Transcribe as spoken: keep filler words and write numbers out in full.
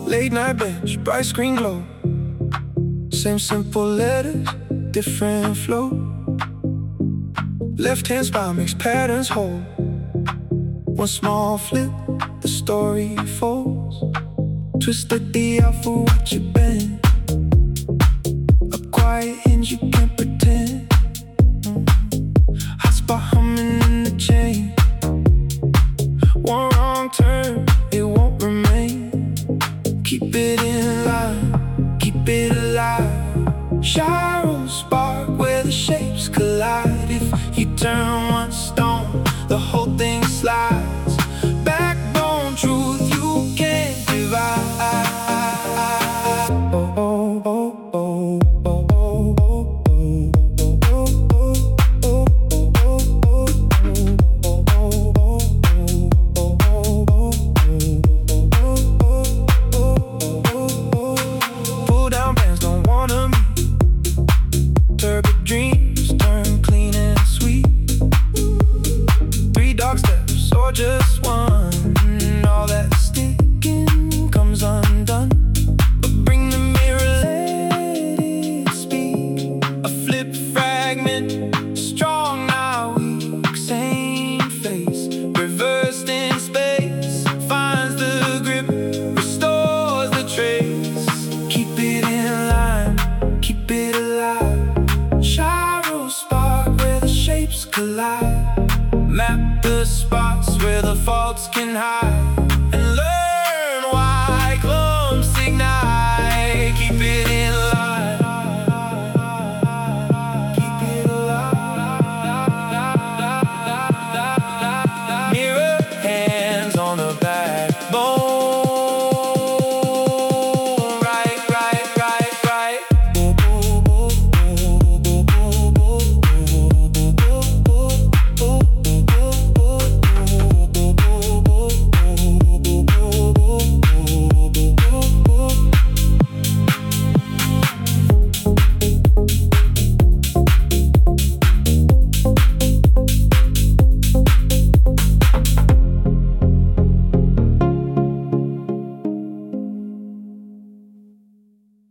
Late night bench, bright screen glow. Same simple letters, different flow. Left hand spine makes patterns whole. One small flip, the story folds. Twisted the alpha, watch it bend. A quiet hinge, you can't pretend. Hot spot humming in the chain. One wrong turn, it won't remain. Keep it in line, keep it alive. Gyro spark where the shapes collide. If you turn